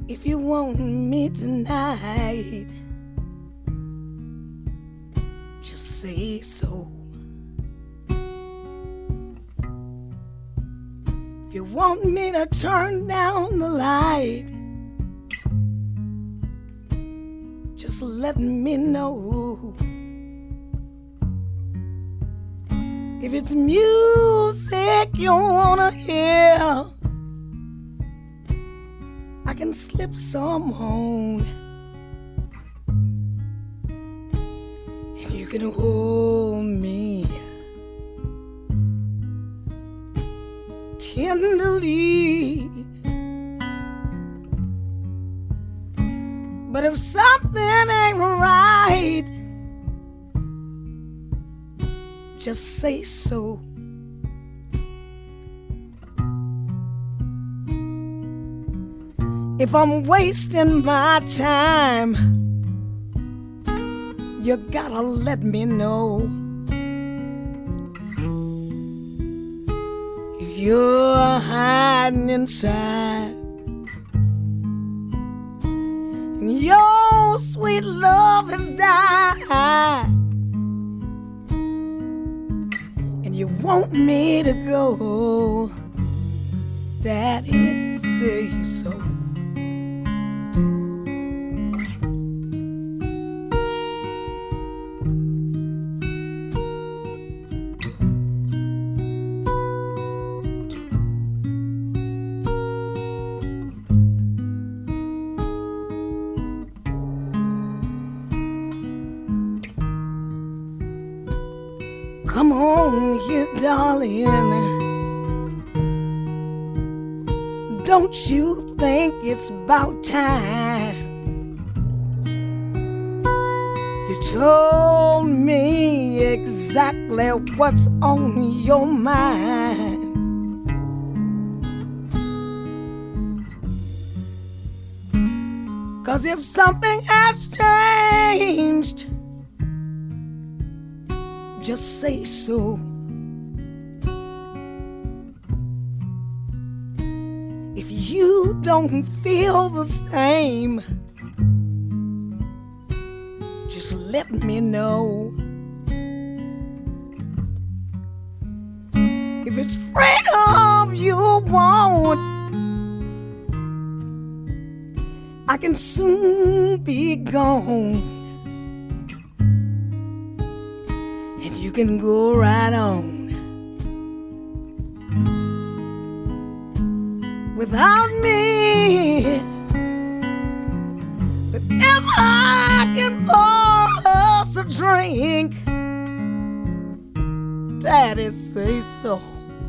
If you want me tonight, just say so. If you want me to turn down the light, just let me know. If it's music you wanna hear, I can slip some on, and you can hold me tenderly. But if something ain't right, just say so. If I'm wasting my time, you gotta let me know. If you're hiding inside and your sweet love has died, and you want me to go, Daddy, say so. Come on here, darling. Don't you think it's about time? You told me exactly what's on your mind. Cause if something has changed, just say so. If you don't feel the same, just let me know. If it's freedom you want, I can soon be gone. You can go right on without me. But if I can pour us a drink, Daddy, say so.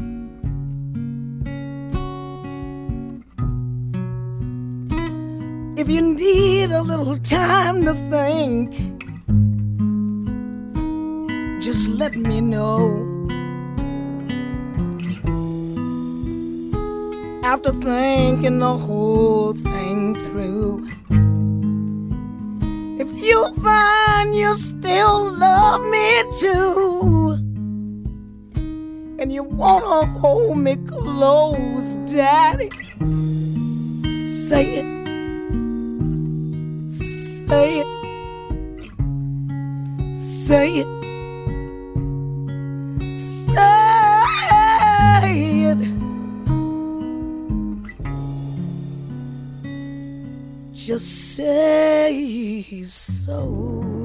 If you need a little time to think, just let me know. After thinking the whole thing through, if you find you still love me too, and you wanna hold me close, Daddy, say it, say it, say it. Just say so.